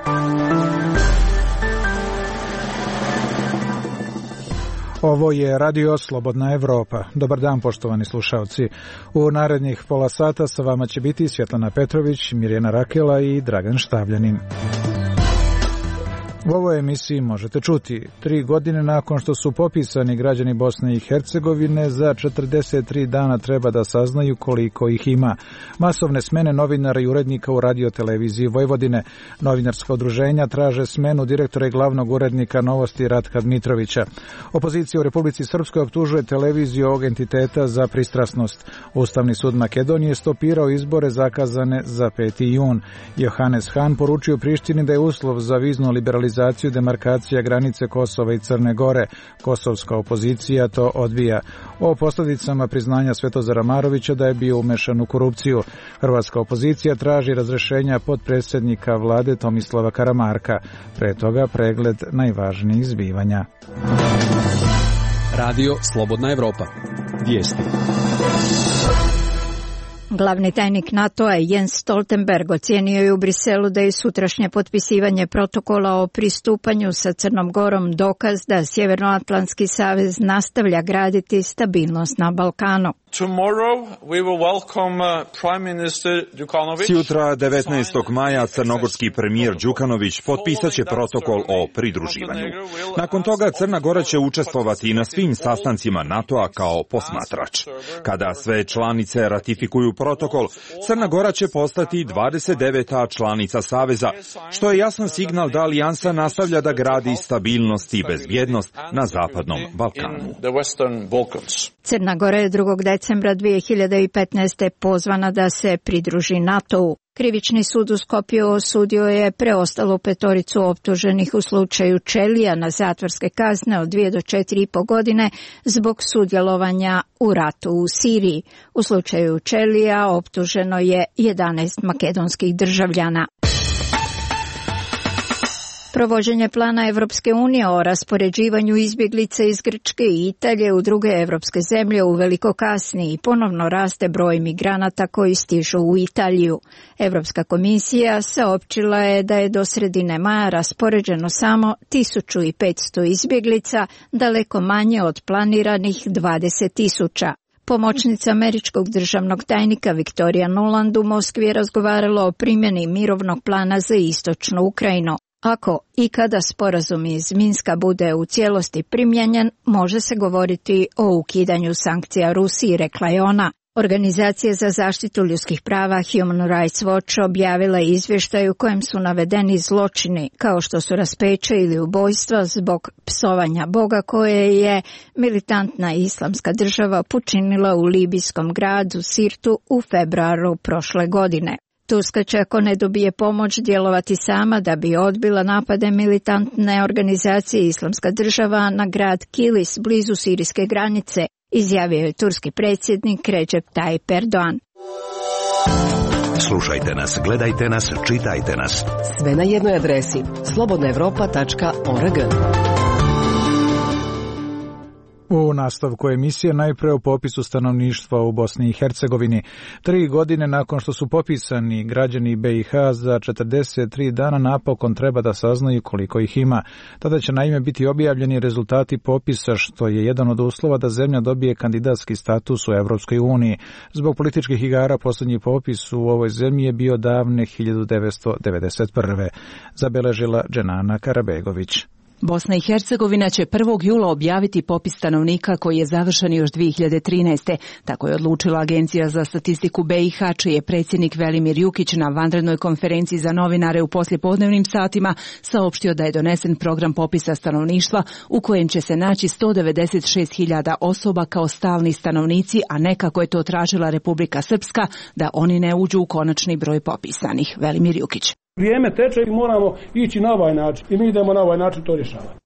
Ovo je Radio Slobodna Evropa. Dobar dan, poštovani slušalci. U narednih pola sata sa vama će biti Svjetlana Petrović, Mirjana Rakela i Dragan Štavljanin. U ovoj emisiji možete čuti 3 godine nakon što su popisani građani Bosne i Hercegovine, za 43 dana treba da saznaju koliko ih ima. Masovne smene novinara i urednika u radioteleviziji Vojvodine. Novinarska udruženja traže smenu direktora i glavnog urednika Novosti Ratka Dmitrovića. Opozicija u Republici Srpskoj optužuje televiziju ovog entiteta za pristrasnost. Ustavni sud Makedonije stopirao izbore zakazane za 5. jun. Johannes Hahn poručio Prištini da je uslov za viznu liberalizaciju demarkacija granice Kosova i Crne Gore. Kosovska opozicija to odbija. O posljedicama priznanja Svetozara Marovića da je bio umešan u korupciju. Hrvatska opozicija traži razrešenja potpredsjednika vlade Tomislava Karamarka. Pre toga pregled najvažnijih zbivanja. Radio Slobodna Evropa. Vijesti. Glavni tajnik NATO-a Jens Stoltenberg ocijenio je u Briselu da je sutrašnje potpisivanje protokola o pristupanju sa Crnom Gorom dokaz da Sjevernoatlantski savez nastavlja graditi stabilnost na Balkanu. Sutra, 19. maja, crnogorski premijer Đukanović potpisat će protokol o pridruživanju. Nakon toga Crna Gora će učestvovati na svim sastancima NATO-a kao posmatrač. Kada sve članice ratifikuju protokol, Crna Gora će postati 29. članica Saveza, što je jasan signal da alijansa nastavlja da gradi stabilnost i bezbjednost na Zapadnom Balkanu. Crna Gora je 2. decembra 2015. pozvana da se pridruži NATO-u. Krivični sud u Skopju osudio je preostalu 5 optuženih u slučaju Čelija na zatvorske kazne od 2 do 4,5 godine zbog sudjelovanja u ratu u Siriji. U slučaju Čelija optuženo je 11 makedonskih državljana. Provođenje plana Evropske unije o raspoređivanju izbjeglica iz Grčke i Italije u druge evropske zemlje uveliko kasni i ponovno raste broj migranata koji stižu u Italiju. Evropska komisija saopćila je da je do sredine maja raspoređeno samo 1500 izbjeglica, daleko manje od planiranih 20.000. Pomoćnica američkog državnog tajnika Victoria Nuland u Moskvi je razgovarala o primjeni mirovnog plana za istočnu Ukrajinu. Ako ikada sporazum iz Minska bude u cijelosti primjenjen, može se govoriti o ukidanju sankcija Rusiji, rekla je ona. Organizacija za zaštitu ljudskih prava Human Rights Watch objavila je izvještaj u kojem su navedeni zločini, kao što su raspeće ili ubojstva zbog psovanja Boga koje je militantna islamska država počinila u libijskom gradu Sirtu u februaru prošle godine. Turska će, ako ne dobije pomoć, djelovati sama da bi odbila napade militantne organizacije Islamska država na grad Kilis blizu sirijske granice, izjavio je turski predsjednik Recep Tayyip Erdogan. Slušajte nas, gledajte nas, čitajte nas. Sve na jednoj adresi slobodnaevropa.org. U nastavku emisije najprije o popisu stanovništva u Bosni i Hercegovini. 3 godine nakon što su popisani građani BiH, za 43 dana napokon treba da saznaju koliko ih ima. Tada će naime biti objavljeni rezultati popisa, što je jedan od uslova da zemlja dobije kandidatski status u Evropskoj uniji. Zbog političkih igara posljednji popis u ovoj zemlji je bio davne 1991. Zabeležila Dženana Karabegović. Bosna i Hercegovina će 1. jula objaviti popis stanovnika koji je završen još 2013. Tako je odlučila Agencija za statistiku BiH, čiji je predsjednik Velimir Jukić na vanrednoj konferenciji za novinare u poslijepodnevnim satima saopštio da je donesen program popisa stanovništva u kojem će se naći 196.000 osoba kao stalni stanovnici, a ne kako je to tražila Republika Srpska da oni ne uđu u konačni broj popisanih. Velimir Jukić. Vrijeme teče i moramo ići na ovaj način i mi idemo na ovaj način to rješavati.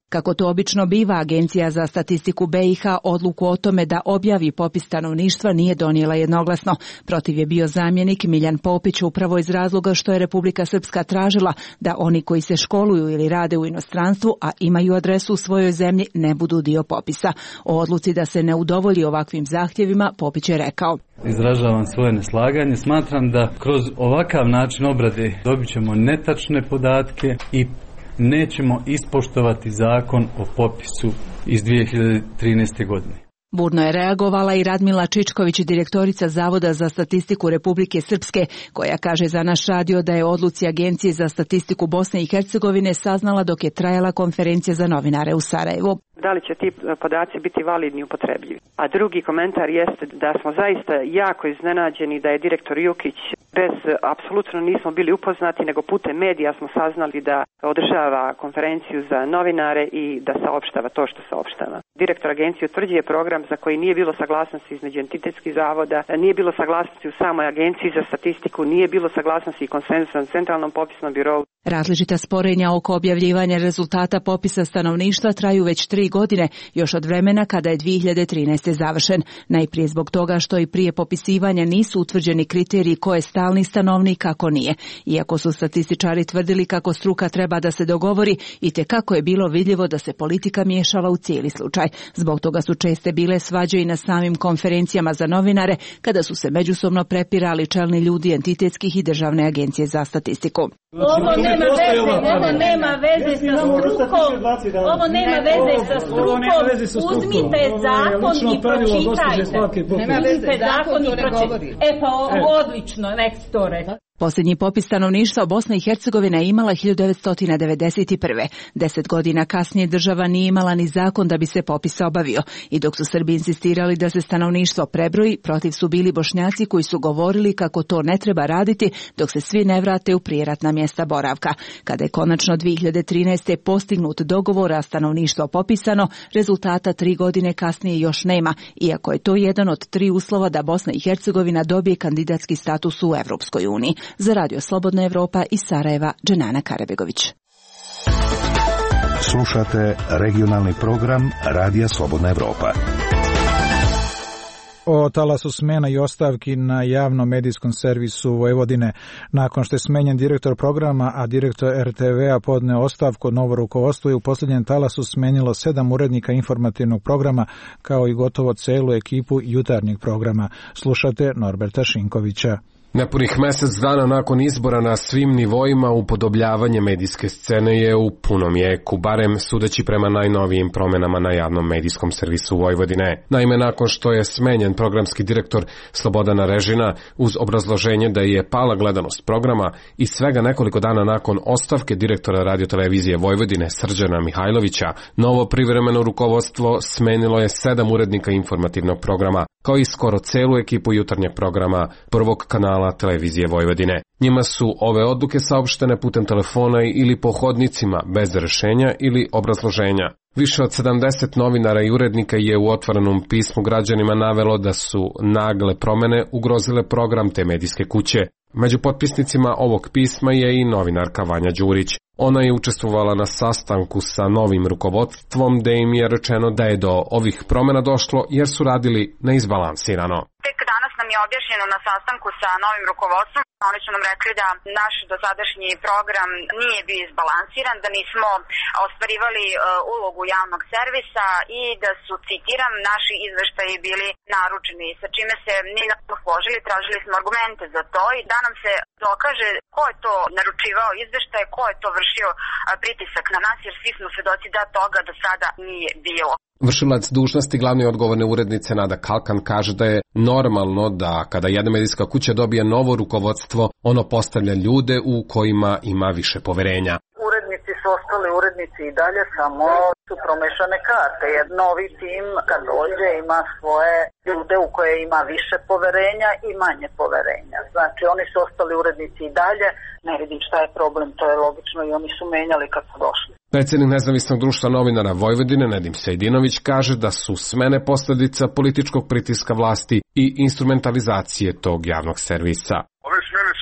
Kako to obično biva, Agencija za statistiku BiH odluku o tome da objavi popis stanovništva nije donijela jednoglasno. Protiv je bio zamjenik Miljan Popić upravo iz razloga što je Republika Srpska tražila da oni koji se školuju ili rade u inostranstvu, a imaju adresu u svojoj zemlji, ne budu dio popisa. O odluci da se ne udovolji ovakvim zahtjevima Popić je rekao: Izražavam svoje neslaganje. Smatram da kroz ovakav način obrade dobit ćemo netačne podatke i nećemo ispoštovati zakon o popisu iz 2013. godine. Burno je reagovala i Radmila Čičković, direktorica Zavoda za statistiku Republike Srpske, koja kaže za naš radio da je odluci Agencije za statistiku Bosne i Hercegovine saznala dok je trajala konferencija za novinare u Sarajevu. Da li će ti podaci biti validni i upotrebljivi? A drugi komentar jeste da smo zaista jako iznenađeni da je direktor Jukić, apsolutno nismo bili upoznati, nego putem medija smo saznali da održava konferenciju za novinare i da saopštava to što saopštava. Direktor agencije utvrđuje program za koji nije bilo saglasnosti između entitetskih zavoda, nije bilo saglasnosti u samoj Agenciji za statistiku, nije bilo saglasnosti i konsenzusa na Centralnom popisnom birovu. Različita sporenja oko objavljivanja rezultata popisa stanovništva traju već 3 godine, još od vremena kada je 2013. završen. Najprije zbog toga što i prije popisivanja nisu utvrđeni kriteriji ko je stalni stanovnik, kako nije. Iako su statističari tvrdili kako struka treba da se dogovori, itekako je bilo vidljivo da se politika miješala u cijeli slučaj. Zbog toga su česte bile svađe i na samim konferencijama za novinare, kada su se međusobno prepirali čelni ljudi entitetskih i Državne agencije za statistiku. Ovo nema veze sa strukom. Ovo nema veze sa strukom. Uzmite zakon i pročitajte. Uzmite zakon i pročitajte. Odlično, nek se to reći. Posljednji popis stanovništva Bosna i Hercegovina je imala 1991. 10 godina kasnije država nije imala ni zakon da bi se popis obavio. I dok su Srbi insistirali da se stanovništvo prebroji, protiv su bili Bošnjaci koji su govorili kako to ne treba raditi dok se svi ne vrate u prijeratna mjesta boravka. Kada je konačno 2013. postignut dogovor, a stanovništvo popisano, rezultata 3 godine kasnije još nema, iako je to jedan od 3 uslova da Bosna i Hercegovina dobije kandidatski status u Evropskoj uniji. Za Radio Slobodna Evropa iz Sarajeva, Dženana Karabegović. Slušate regionalni program Radija Slobodna Evropa. O talasu smena i ostavki na javnom medijskom servisu Vojvodine. Nakon što je smenjen direktor programa, a direktor RTV-a podneo ostavku, novo rukovodstvo je u posljednjem talasu smenilo 7 urednika informativnog programa, kao i gotovo celu ekipu jutarnjeg programa. Slušate Norberta Šinkovića. Nepunih mjesec dana nakon izbora na svim nivoima upodobljavanje medijske scene je u punom jeku, barem sudeći prema najnovijim promjenama na javnom medijskom servisu Vojvodine. Naime, nakon što je smenjen programski direktor Slobodana Režina uz obrazloženje da je pala gledanost programa i svega nekoliko dana nakon ostavke direktora radiotelevizije Vojvodine Srđana Mihajlovića, novo privremeno rukovodstvo smenilo je 7 urednika informativnog programa, kao i skoro celu ekipu jutarnjeg programa prvog kanala televizije Vojvodine. Njima su ove odluke saopštene putem telefona ili po hodnicima bez rješenja ili obrazloženja. Više od 70 novinara i urednika je u otvorenom pismu građanima navelo da su nagle promjene ugrozile program te medijske kuće. Među potpisnicima ovog pisma je i novinarka Vanja Đurić. Ona je učestvovala na sastanku sa novim rukovodstvom, da im je rečeno da je do ovih promjena došlo jer su radili neizbalansirano. Tek danas nam je objašnjeno na sastanku sa novim rukovodstvom. Oni su nam rekli da naš dosadašnji program nije bio izbalansiran, da nismo ostvarivali ulogu javnog servisa i da su, citiram, naši izveštaji bili naručeni, sa čime se nismo složili, tražili smo argumente za to i da nam se dokaže ko je to naručivao izveštaje, ko je to vršio pritisak na nas, jer svi smo svedoci da toga do sada nije bilo. Vršilac dužnosti glavne odgovorne urednice Nada Kalkan kaže da je normalno da kada jedna medijska kuća dobije novo rukovodstvo, ono postavlja ljude u kojima ima više poverenja. Urednici su ostali urednici i dalje, samo su promešane karte. Jer novi tim kad dođe ima svoje ljude u koje ima više poverenja i manje poverenja. Znači oni su ostali urednici i dalje, ne vidim šta je problem, to je logično i oni su menjali kad su došli. Predsjednik Nezavisnog društva novinara Vojvodine Nedim Sejdinović kaže da su smene posljedica političkog pritiska vlasti i instrumentalizacije tog javnog servisa. Ove smene su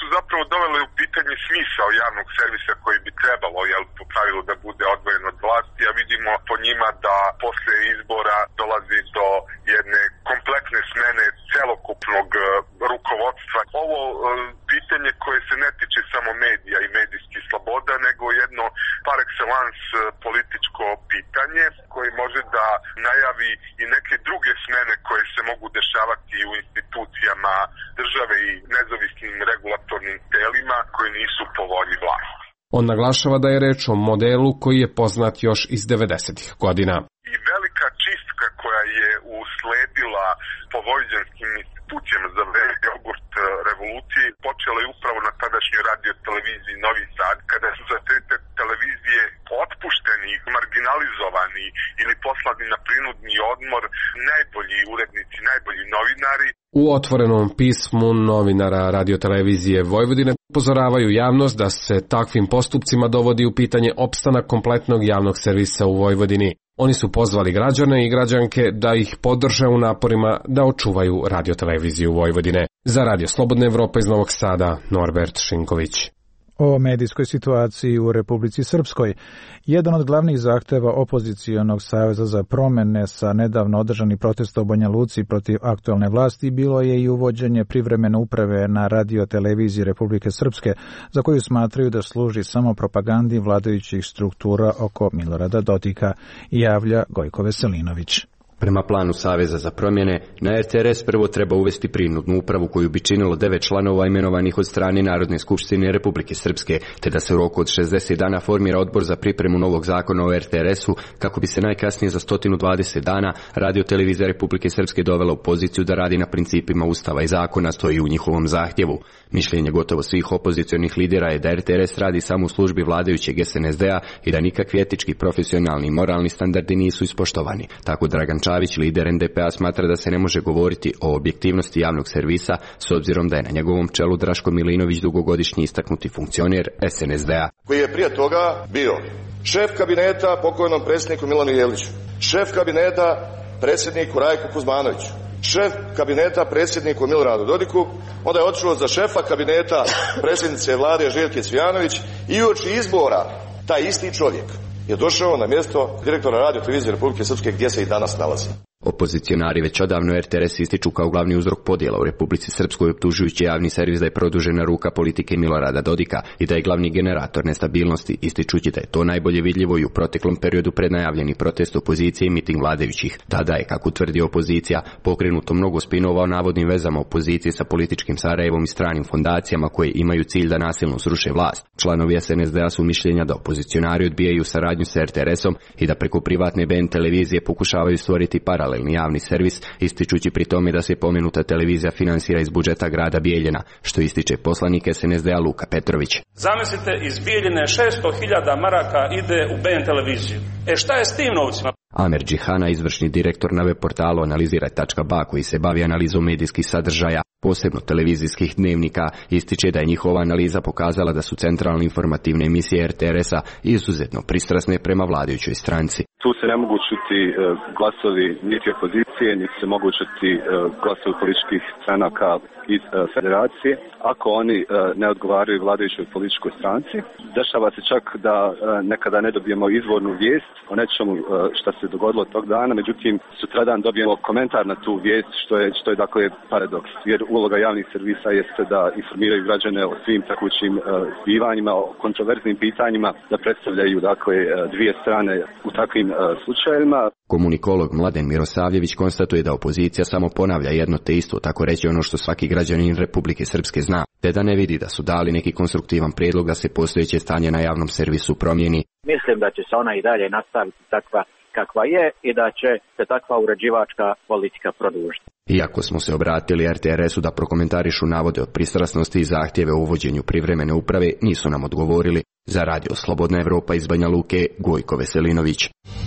zapravo dovele u pitanje smisao javnog servisa koji bi trebalo, po pravilu, da bude odvojen od vlasti, a vidimo po njima da posle izbora dolazi do jedne kompletne smene celokupnog rukovodstva. Ovo pitanje koje se ne tiče samo medija i medijskih sloboda, nego jedno par excellence političko pitanje koje može da najavi i neke druge smene koje se mogu dešavati u institucijama države i nezavisnim regulatornim telima koji nisu po volji vlasti. On naglašava da je reč o modelu koji je poznat još iz 90-ih godina. I velika čistka koja je usledila po vojvođanskim institucijama za vreme jogurt revolucije počela je upravo na tadašnjoj radio televiziji Novi Sad, kada su za te televizije otpušteni, marginalizovani ili poslani na prinudni odmor najbolji urednici, najbolji novinari. U otvorenom pismu novinara radiotelevizije Vojvodine upozoravaju javnost da se takvim postupcima dovodi u pitanje opstanak kompletnog javnog servisa u Vojvodini. Oni su pozvali građane i građanke da ih podrže u naporima da očuvaju radioteleviziju Vojvodine. Za Radio Slobodna Evropa iz Novog Sada, Norbert Šinković. O medijskoj situaciji u Republici Srpskoj. Jedan od glavnih zahteva opozicionog saveza za promene sa nedavno održani protest u Banja Luci protiv aktualne vlasti bilo je i uvođenje privremene uprave na radioteleviziji Republike Srpske, za koju smatraju da služi samo propagandi vladajućih struktura oko Milorada Dodika, javlja Gojko Veselinović. Prema planu Saveza za promjene, na RTRS prvo treba uvesti prinudnu upravu koju bi činilo 9 članova imenovanih od strane Narodne skupštine Republike Srpske, te da se u roku od 60 dana formira odbor za pripremu novog zakona o RTRS-u, kako bi se najkasnije za 120 dana radiotelevizija Republike Srpske dovela u poziciju da radi na principima Ustava i zakona, stoji u njihovom zahtjevu. Mišljenje gotovo svih opozicionih lidera je da RTRS radi samo u službi vladajućeg SNSD-a i da nikakvi etički, profesionalni i moralni standardi nisu ispoštovani. Tako Dragan Čavić, lider NDP-a, smatra da se ne može govoriti o objektivnosti javnog servisa s obzirom da je na njegovom čelu Draško Milinović, dugogodišnji istaknuti funkcioner SNSD-a. Koji je prije toga bio šef kabineta pokojnom predsjedniku Milanu Jeliću, šef kabineta predsjedniku Rajku Kuzmanoviću, šef kabineta predsjedniku Miloradu Dodiku, onda je otišao za šefa kabineta predsjednice vlade Željke Cvijanović i uoči izbora taj isti čovjek je došao na mjesto direktora radiotelevizije Republike Srpske gdje se i danas nalazi. Opozicionari već odavno RTRS ističu kao glavni uzrok podjela u Republici Srpskoj, optužujući javni servis da je produžena ruka politike Milorada Dodika i da je glavni generator nestabilnosti, ističući da je to najbolje vidljivo i u proteklom periodu pred najavljeni protest opozicije i miting vladajućih. Tada je, kako tvrdi opozicija, pokrenuto mnogo spinova o navodnim vezama opozicije sa političkim Sarajevom i stranim fondacijama koje imaju cilj da nasilno sruše vlast. Članovi SNSD-a su mišljenja da opozicionari odbijaju saradnju sa RTRS-om i da preko privatne BN televizije pokušavaju stvoriti paralelni javni servis, ističući pri tome da se pomenuta televizija finansira iz budžeta grada Bijeljina, što ističe poslanik SNSD-a Luka Petrović. Zamislite, iz Bijeljine 600.000 maraka ide u BN televiziju. Šta je s tim novcima? Amer Džihana, izvršni direktor na web portalu Analiziraj.ba, koji se bavi analizom medijskih sadržaja, posebno televizijskih dnevnika, ističe da je njihova analiza pokazala da su centralne informativne emisije RTRS-a izuzetno pristrasne prema vladajućoj stranci. Tu se ne mogu čuti glasovi niti opozicije, niti se mogu čuti glasovi političkih stranaka iz federacije, ako oni ne odgovaraju vladajućoj političkoj stranci. Dešava se čak da nekada ne dobijemo izvornu vijest o nečemu što se dogodilo tog dana, međutim sutradan dobijemo komentar na tu vijest, što je dakle paradoks, jer uloga javnih servisa jeste da informiraju građane o svim tekućim zbivanjima, o kontroverznim pitanjima, da predstavljaju dakle dvije strane u takvim slučajevima. Komunikolog Mladen Mirosavljević konstatuje da opozicija samo ponavlja jedno te isto, tako reći ono što svaki građanin Republike Srpske zna, te da ne vidi da su dali neki konstruktivan prijedlog da se postojeće stanje na javnom servisu promijeni. Mislim da će se ona i dalje nastaviti takva kakva je i da će se takva uređivačka politika produžiti. Iako smo se obratili RTRS-u da prokomentarišu navode o pristrasnosti i zahtjeve o uvođenju privremene uprave, nisu nam odgovorili. Za Radio Slobodna Evropa iz Banja Luke, Gojko Veselinović.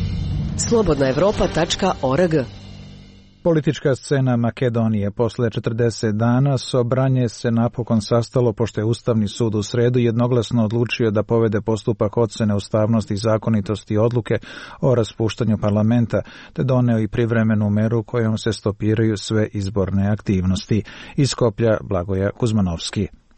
slobodnaevropa.org. Politička scena Makedonije. Posle 40 dana Sobranje se napokon sastalo, pošto je Ustavni sud u sredu jednoglasno odlučio da povede postupak ocjene ustavnosti i zakonitosti odluke o raspuštanju parlamenta, te doneo i privremenu meru kojom se stopiraju sve izborne aktivnosti. Iz Skoplja Blagoja Kuzmanovski.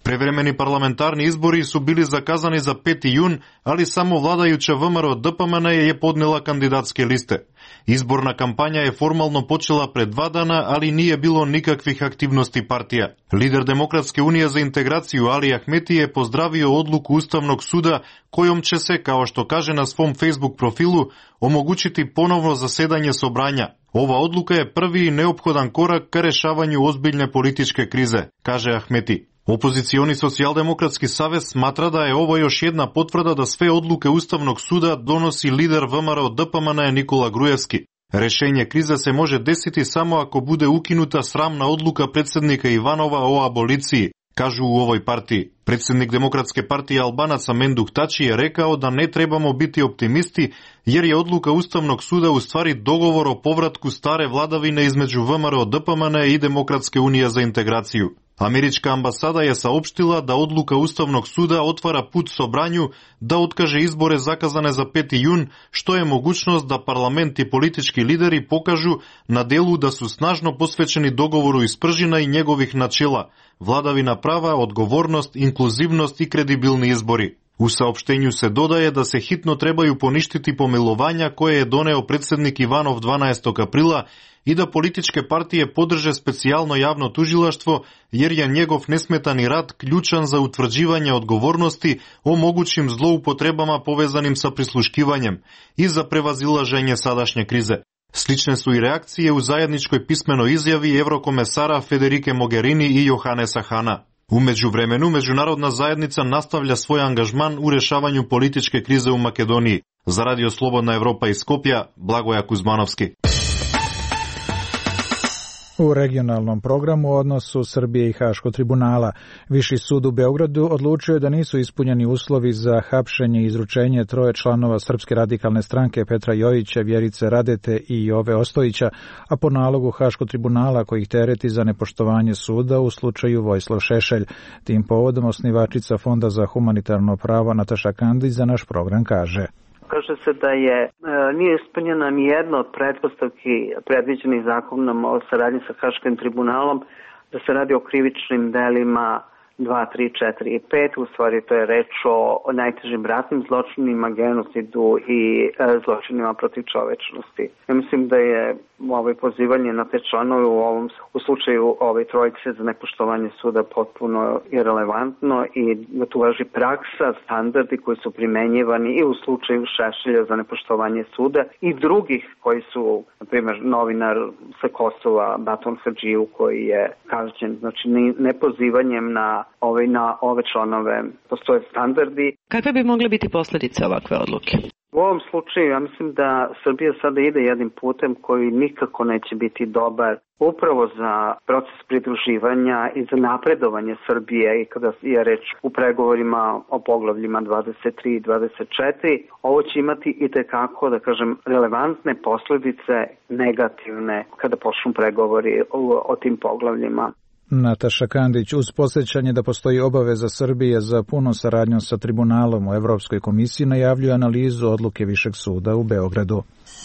Prevremeni parlamentarni izbori su bili zakazani za 5. jun, ali samo vladajuća VMRO DPMN je podnela kandidatske liste. Izborna kampanja je formalno počela pred 2 dana, ali nije bilo nikakvih aktivnosti partija. Lider Demokratske unije za integraciju Ali Ahmeti je pozdravio odluku Ustavnog suda kojom će se, kao što kaže na svom Facebook profilu, omogućiti ponovno zasedanje sobranja. Ova odluka je prvi i neophodan korak ka rešavanju ozbiljne političke krize, kaže Ahmeti. Opozicioni Socijaldemokratski savez smatra da je ovo još jedna potvrda da sve odluke Ustavnog suda donosi lider VMRO DPMN Nikola Grujevski. Rešenje krize se može desiti samo ako bude ukinuta sramna odluka predsjednika Ivanova o aboliciji, kažu u ovoj partiji. Predsjednik Demokratske partije Albanaca Menduk Tači je rekao da ne trebamo biti optimisti jer je odluka Ustavnog suda u stvari dogovor o povratku stare vladavine između VMRO DPMN i Demokratske unije za integraciju. Američka ambasada je saopštila da odluka Ustavnog suda otvara put sobranju da otkaže izbore zakazane za 5. jun, što je mogućnost da parlament i politički lideri pokažu na delu da su snažno posvećeni dogovoru iz Pržina i njegovih načela, vladavina prava, odgovornost, inkluzivnost i kredibilni izbori. U saopštenju se dodaje da se hitno trebaju poništiti pomilovanja koje je doneo predsjednik Ivanov 12. aprila i da političke partije podrže specijalno javno tužilaštvo jer je njegov nesmetani rad ključan za utvrđivanje odgovornosti o mogućim zloupotrebama povezanim sa prisluškivanjem i za prevazilaženje sadašnje krize. Slične su i reakcije u zajedničkoj pismenoj izjavi Evrokomesara Federike Mogherini i Johannesa Hana. U međuvremenu, međunarodna zajednica nastavlja svoj angažman u rešavanju političke krize u Makedoniji. Za Radio Slobodna Evropa iz Skopja, Blagoja Kuzmanovski. U regionalnom programu o odnosu Srbije i Haškog tribunala, Viši sud u Beogradu odlučio je da nisu ispunjeni uslovi za hapšenje i izručenje 3 članova Srpske radikalne stranke Petra Jojića, Vjerice Radete i Jove Ostojića, a po nalogu Haškog tribunala koji ih tereti za nepoštovanje suda u slučaju Vojislav Šešelj. Tim povodom osnivačica Fonda za humanitarno pravo Nataša Kandić za naš program kaže: Kaže se da nije ispunjena ni jedna od pretpostavki predviđenih zakonom o saradnji sa Haškim tribunalom, da se radi o krivičnim delima 2, 3, 4 i 5. U stvari to je reč o najtežim ratnim zločinima, genocidu i zločinima protiv čovečnosti. Ja mislim da je pozivanje na te članove u slučaju ove trojice za nepoštovanje suda potpuno irelevantno i da tu važi praksa, standardi koji su primenjivani i u slučaju Šešelja za nepoštovanje suda i drugih koji su, na primjer, novinar sa Kosova Baton Hadžiju koji je kažnjen, znači ne pozivanjem na ove članove. Postoje standardi. Kakve bi mogle biti posljedice ovakve odluke? U ovom slučaju ja mislim da Srbija sada ide jednim putem koji nikako neće biti dobar upravo za proces pridruživanja i za napredovanje Srbije i kada je reč u pregovorima o poglavljima 23 i 24. Ovo će imati itekako, da kažem, relevantne posljedice negativne kada počnu pregovori o tim poglavljima. Nataša Kandić, uz podsjećanje da postoji obaveza Srbije za puno saradnjom sa tribunalom u Evropskoj komisiji, najavljuje analizu odluke Višeg suda u Beogradu.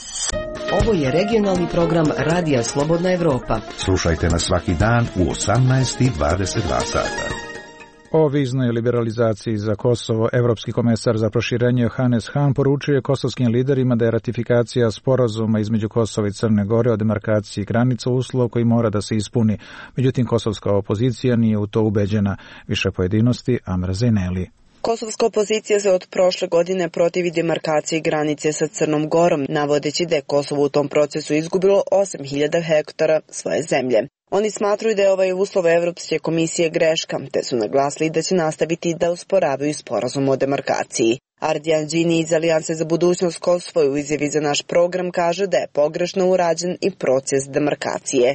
Ovo je regionalni program Radija Slobodna Evropa. Slušajte nas svaki dan u 18:22 sata. O viznoj liberalizaciji za Kosovo, Evropski komesar za proširenje Johannes Hahn poručuje kosovskim liderima da je ratifikacija sporazuma između Kosova i Crne Gore o demarkaciji granica uslov koji mora da se ispuni. Međutim, kosovska opozicija nije u to ubeđena. Više pojedinosti, Amra Zeneli. Kosovska opozicija se od prošle godine protivi demarkaciji granice sa Crnom Gorom, navodeći da je Kosovo u tom procesu izgubilo 8.000 hektara svoje zemlje. Oni smatruju da je ovaj uslov Evropske komisije greška, te su naglasili da će nastaviti da usporavaju sporazum o demarkaciji. Ardijan Đini iz Alijanse za budućnost Kosova u izjavi za naš program kaže da je pogrešno urađen i proces demarkacije.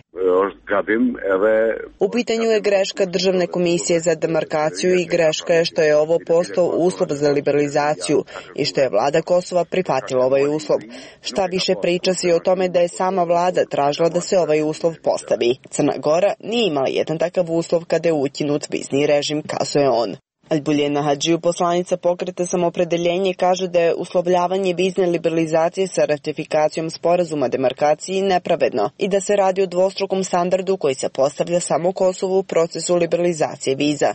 U pitanju je greška Državne komisije za demarkaciju i greška je što je ovo postao uslov za liberalizaciju i što je vlada Kosova prihvatila ovaj uslov. Šta više, priča se i o tome da je sama vlada tražila da se ovaj uslov postavi. Crna Gora nije imala jedan takav uslov kada je ukinut vizni režim, kazuje on. Albuljena Hadžiju, poslanica pokreta Samoopredeljenje, kaže da je uslovljavanje vizne liberalizacije sa ratifikacijom sporazuma demarkaciji nepravedno i da se radi o dvostrukom standardu koji se postavlja samo Kosovu u procesu liberalizacije viza.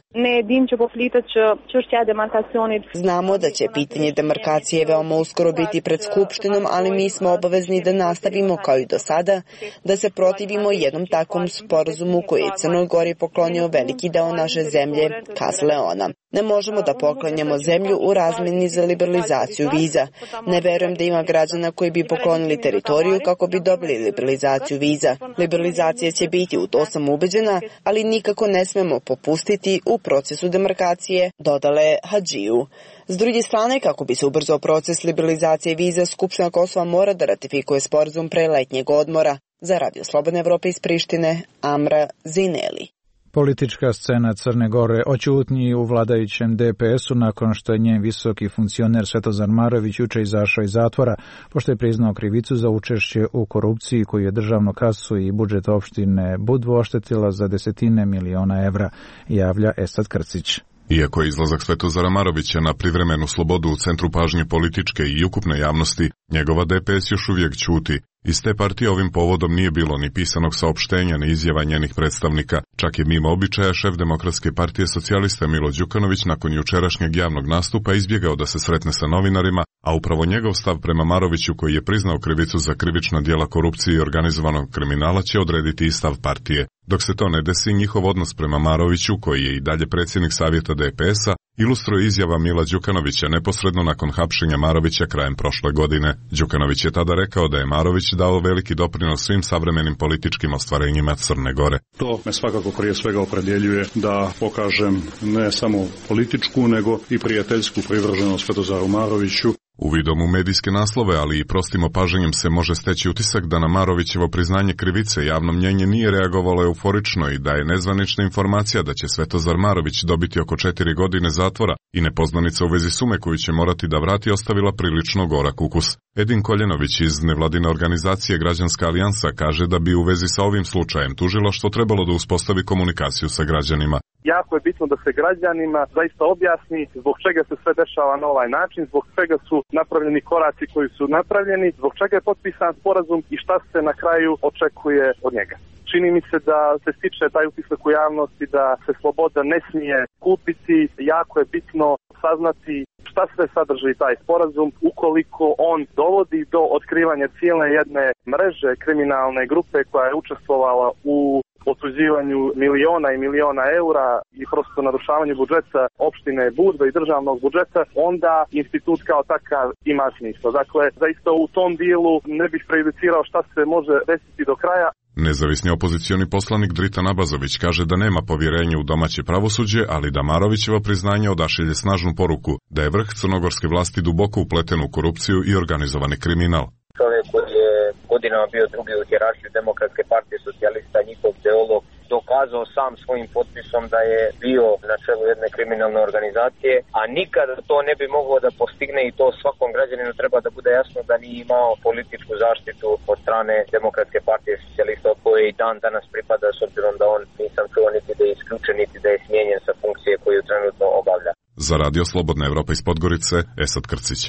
Znamo da će pitanje demarkacije veoma uskoro biti pred Skupštinom, ali mi smo obavezni da nastavimo kao i do sada, da se protivimo jednom takvom sporazumu koji je Crnoj Gori poklonio veliki deo naše zemlje, kaže Leona. Ne možemo da poklanjamo zemlju u razmeni za liberalizaciju viza. Ne verujem da ima građana koji bi poklonili teritoriju kako bi dobili liberalizaciju viza. Liberalizacija će biti, u to sam ubeđena, ali nikako ne smemo popustiti u procesu demarkacije, dodala je Hadžiju. S druge strane, kako bi se ubrzao proces liberalizacije viza, Skupština Kosova mora da ratifikuje sporazum pre letnjeg odmora. Za Radio Slobodne Evrope iz Prištine, Amra Zineli. Politička scena Crne Gore o ćutnji u vladajućem DPS-u nakon što je njen visoki funkcioner Svetozar Marović juče izašao iz zatvora, pošto je priznao krivicu za učešće u korupciji koju je državnu kasu i budžet opštine Budvu oštetila za desetine miliona evra, javlja Esad Krcić. Iako je izlazak Svetozara Marovića na privremenu slobodu u centru pažnje političke i ukupne javnosti, njegova DPS još uvijek ćuti. Iz te partije ovim povodom nije bilo ni pisanog saopštenja ni izjava njenih predstavnika. Čak je mimo običaja šef Demokratske partije socijalista Milo Đukanović nakon jučerašnjeg javnog nastupa izbjegao da se sretne sa novinarima, a upravo njegov stav prema Maroviću, koji je priznao krivicu za krivična djela korupcije i organizovanog kriminala, će odrediti i stav partije. Dok se to ne desi, njihov odnos prema Maroviću, koji je i dalje predsjednik savjeta DPS-a, ilustruje izjava Mila Đukanovića neposredno nakon hapšenja Marovića krajem prošle godine. Đukanović je tada rekao da je Marović dao veliki doprinos svim savremenim političkim ostvarenjima Crne Gore. To me svakako prije svega opredjeljuje da pokažem ne samo političku, nego i prijateljsku privrženost Svetozaru Maroviću. Uvidom u medijske naslove, ali i prostim opažanjem se može steći utisak da na Marovićevo priznanje krivice javno mnjenje nije reagovalo euforično i da je nezvanična informacija da će Svetozar Marović dobiti oko 4 godine zatvora i nepoznanica u vezi sume koju će morati da vrati ostavila prilično gorak ukus. Edin Koljenović iz nevladine organizacije Građanska alijansa kaže da bi u vezi sa ovim slučajem tužilaštvo trebalo da uspostavi komunikaciju sa građanima. Jako je bitno da se građanima zaista objasni zbog čega se sve dešava na ovaj način, zbog čega su napravljeni koraci koji su napravljeni, zbog čega je potpisan sporazum i šta se na kraju očekuje od njega. Čini mi se da se stiče taj utisak u javnosti da se sloboda ne smije kupiti. Jako je bitno saznati šta sve sadrži taj sporazum ukoliko on dovodi do otkrivanja cijele jedne mreže kriminalne grupe koja je učestvovala u otuđivanju miliona i miliona eura i prosto narušavanju budžeta opštine Budva i državnog budžeta, onda institut kao takav ima smisla. Dakle, zaista u tom dijelu ne bih prejudicirao šta se može desiti do kraja. Nezavisni opozicioni poslanik Dritan Abazović kaže da nema povjerenja u domaće pravosuđe, ali da Marovićevo priznanje odašilje snažnu poruku da je vrh crnogorske vlasti duboko upleten u korupciju i organizovani kriminal. Čovjek koji je godinama bio drugi u hijerarhiji Demokratske partije socijalista, njihov teolog, dokazao sam svojim potpisom da je bio na čelu jedne kriminalne organizacije, a nikada to ne bi mogao da postigne i to svakom građaninu treba da bude jasno da nije imao političku zaštitu od strane Demokratske partije socijalista od koje i dan danas pripada, s obzirom da on nisam čuo niti da je isključen, niti da je smijenjen sa funkcije koju trenutno obavlja. Za Radio Slobodna Evropa iz Podgorice, Esad Krcić.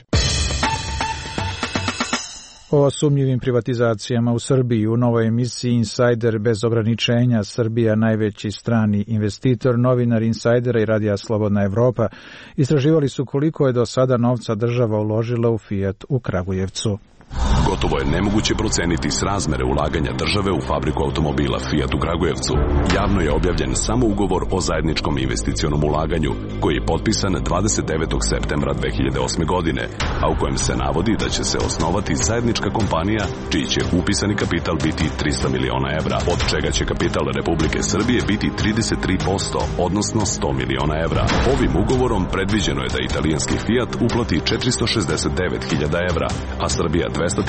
O sumnjivim privatizacijama u Srbiji u novoj emisiji Insider bez ograničenja, Srbija najveći strani investitor, novinar Insajdera i Radija Slobodna Evropa istraživali su koliko je do sada novca država uložila u Fiat u Kragujevcu. Gotovo je nemoguće proceniti srazmere ulaganja države u fabriku automobila Fiat u Kragujevcu. Javno je objavljen samo ugovor o zajedničkom investicionom ulaganju, koji je potpisan 29. septembra 2008. godine, a u kojem se navodi da će se osnovati zajednička kompanija čiji će upisani kapital biti 300 miliona evra, od čega će kapital Republike Srbije biti 33%, odnosno 100 miliona evra. Ovim ugovorom predviđeno je da italijanski Fiat uplati 469.000 evra, a Srbija 230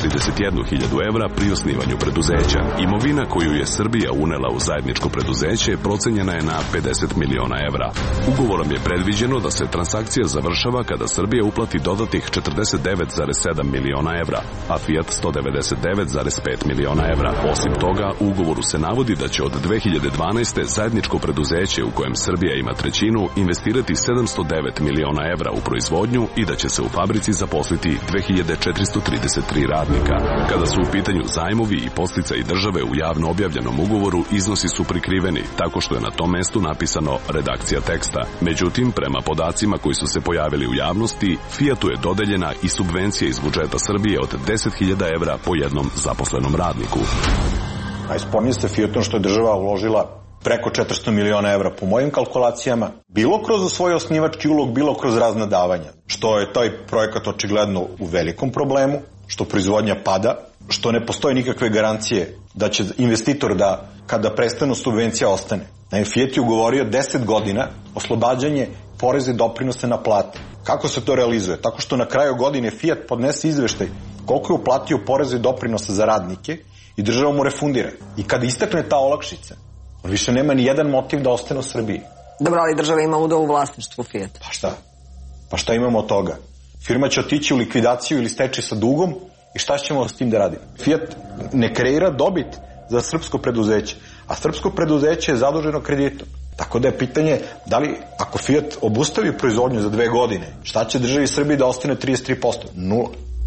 31.000 evra pri osnivanju preduzeća. Imovina koju je Srbija unela u zajedničko preduzeće procenjena je na 50 miliona evra. Ugovorom je predviđeno da se transakcija završava kada Srbija uplati dodatnih 49,7 miliona evra, a Fiat 199,5 miliona evra. Osim toga, u ugovoru se navodi da će od 2012. zajedničko preduzeće u kojem Srbija ima trećinu investirati 709 miliona evra u proizvodnju i da će se u fabrici zaposliti 2433 radnika. Kada su u pitanju zajmovi i podsticaji države u javno objavljenom ugovoru, iznosi su prikriveni, tako što je na tom mestu napisano redakcija teksta. Međutim, prema podacima koji su se pojavili u javnosti, Fiatu je dodeljena i subvencija iz budžeta Srbije od 10.000 evra po jednom zaposlenom radniku. Najspornije ste Fiatom što je država uložila preko 400 miliona evra po mojim kalkulacijama, bilo kroz svoj osnivački ulog, bilo kroz razna davanja. Što je taj projekat očigledno u velikom problemu, što proizvodnja pada, što ne postoje nikakve garancije da će investitor da kada prestanu subvencija ostane. Fiat je ugovorio 10 godina oslobađanje poreza i doprinosa na plate. Kako se to realizuje? Tako što na kraju godine Fiat podnese izveštaj koliko je uplatio poreza i doprinosa za radnike i država mu refundira. I kada istakne ta olakšica, on više nema ni jedan motiv da ostane u Srbiji. Dobro, ali država ima udeo u vlasništvu Fiat. Pa šta imamo od toga? Firma će otići u likvidaciju ili stečaj sa dugom i šta ćemo s tim da radimo? Fiat ne kreira dobit za srpsko preduzeće, a srpsko preduzeće je zaduženo kreditom. Tako da je pitanje da li ako Fiat obustavi proizvodnju za 2 godine, šta će državi Srbiji da ostane 33%? Nula.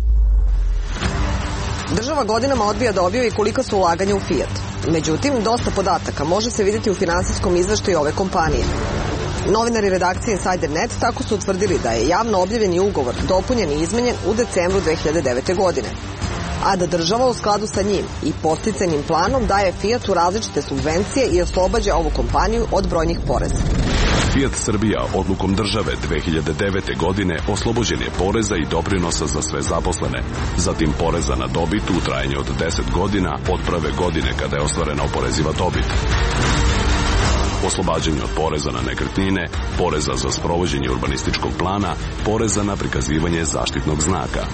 Država godinama odbija da objavi kolika su ulaganja u Fiat. Međutim, dosta podataka može se vidjeti u finansijskom izveštaju ove kompanije. Novinari redakcije Insider.net tako su utvrdili da je javno objavljeni ugovor dopunjen i izmenjen u decembru 2009. godine, a da država u skladu sa njim i podsticajnim planom daje Fiatu različite subvencije i oslobađa ovu kompaniju od brojnih poreza. Fiat Srbija odlukom države 2009. godine oslobođen je poreza i doprinosa za sve zaposlene, zatim poreza na dobit u trajanju od 10 godina od prve godine kada je ostvarena oporeziva dobit. Oslobađanje od poreza na nekretnine, poreza za sprovođenje urbanističkog plana, poreza na prikazivanje zaštitnog znaka.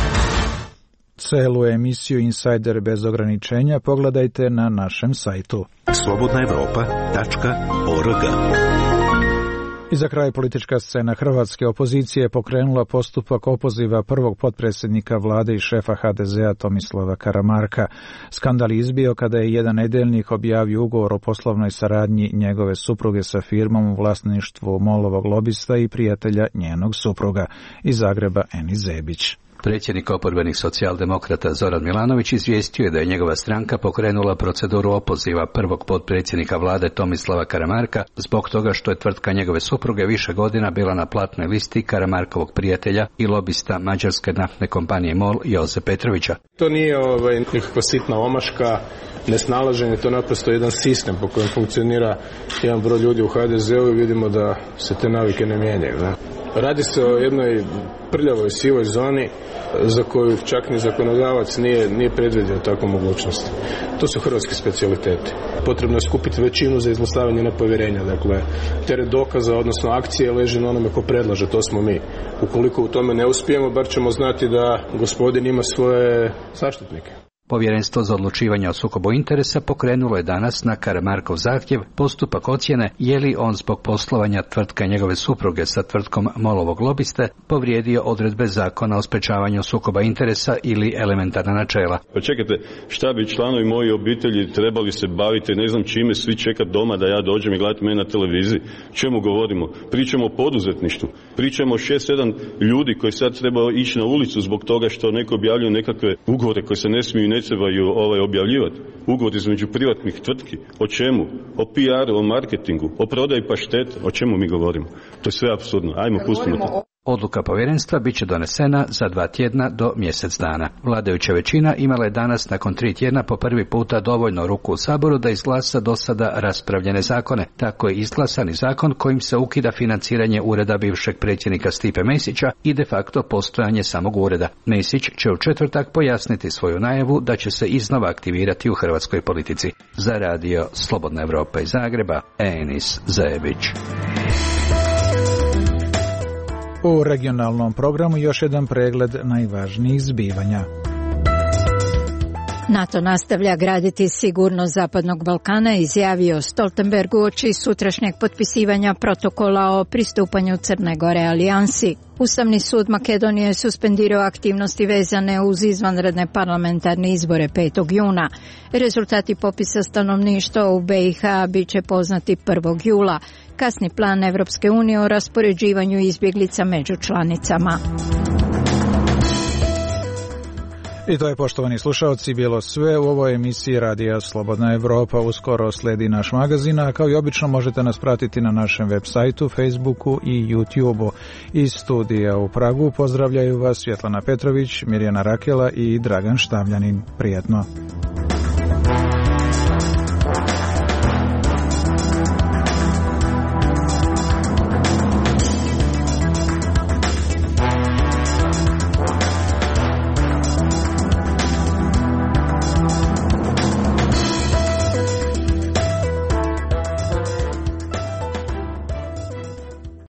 Celu emisiju Insider bez ograničenja pogledajte na našem sajtu slobodnaevropa.org. I za kraj politička scena hrvatske opozicije je pokrenula postupak opoziva prvog potpredsjednika vlade i šefa HDZ-a Tomislava Karamarka. Skandal izbio kada je jedan nedeljnik objavio ugovor o poslovnoj saradnji njegove supruge sa firmom u vlasništvu MOL-ovog lobista i prijatelja njenog supruga. Iz Zagreba Eni Zebić. Predsjednik oporbenih socijaldemokrata Zoran Milanović izvijestio je da je njegova stranka pokrenula proceduru opoziva prvog potpredsjednika vlade Tomislava Karamarka zbog toga što je tvrtka njegove supruge više godina bila na platnoj listi Karamarkovog prijatelja i lobista mađarske naftne kompanije MOL Joze Petrovića. To nije nikakva sitna omaška, nesnalaženje, to je naprosto jedan sistem po kojem funkcionira jedan broj ljudi u HDZ-u i vidimo da se te navike ne mijenjaju. Ne? Radi se o jednoj prljavoj, sivoj zoni za koju čak ni zakonodavac nije predvidio takvu mogućnost. To su hrvatski specijaliteti. Potrebno je skupiti većinu za izglasavanje nepovjerenja. Dakle, teret dokaza, odnosno akcije, leži na onome ko predlaže, to smo mi. Ukoliko u tome ne uspijemo, bar ćemo znati da gospodin ima svoje zaštitnike. Povjerenstvo za odlučivanje o sukobu interesa pokrenulo je danas na Karamarkov zahtjev postupak ocjene je li on zbog poslovanja tvrtka njegove supruge sa tvrtkom MOL-ovog lobiste povrijedio odredbe zakona o sprečavanju sukoba interesa ili elementarna načela. Pa čekajte, šta bi članovi moji obitelji trebali se baviti, ne znam čime, svi čekat doma da ja dođem i gledati mene na televiziji? Čemu govorimo? Pričamo o poduzetništvu. Pričamo o 6-7 ljudi koji sad treba ići na ulicu zbog toga što neko objavljaju nekakve ugovore koje se ne smiju ne trebaju objavljivati. Ugovor između privatnih tvrtki. O čemu? O PR-u, o marketingu, o prodaji pašteta. O čemu mi govorimo? To je sve apsurdno. Ajmo, pustimo to. Odluka povjerenstva bit će donesena za 2 tjedna do mjesec dana. Vladajuća većina imala je danas nakon 3 tjedna po prvi puta dovoljno ruku u Saboru da izglasa do sada raspravljene zakone. Tako je izglasan i zakon kojim se ukida financiranje ureda bivšeg predsjednika Stipe Mesića i de facto postojanje samog ureda. Mesić će u četvrtak pojasniti svoju najavu da će se iznova aktivirati u hrvatskoj politici. Za radio Slobodna Evropa iz Zagreba, Enis Zebić. U regionalnom programu još jedan pregled najvažnijih zbivanja. NATO nastavlja graditi sigurnost Zapadnog Balkana, izjavio Stoltenberg uoči sutrašnjeg potpisivanja protokola o pristupanju Crne Gore alijansi. Ustavni sud Makedonije je suspendirao aktivnosti vezane uz izvanredne parlamentarne izbore 5. juna. Rezultati popisa stanovništva u BiH bit će poznati 1. jula. Kasni plan Evropske unije o raspoređivanju izbjeglica među članicama. I to je, poštovani slušalci, bilo sve u ovoj emisiji Radija Slobodna Evropa. Uskoro sledi naš magazin, a kao i obično možete nas pratiti na našem web sajtu, Facebooku i YouTubeu. Iz studija u Pragu pozdravljaju vas Svjetlana Petrović, Mirjana Rakela i Dragan Štavljanin. Prijetno.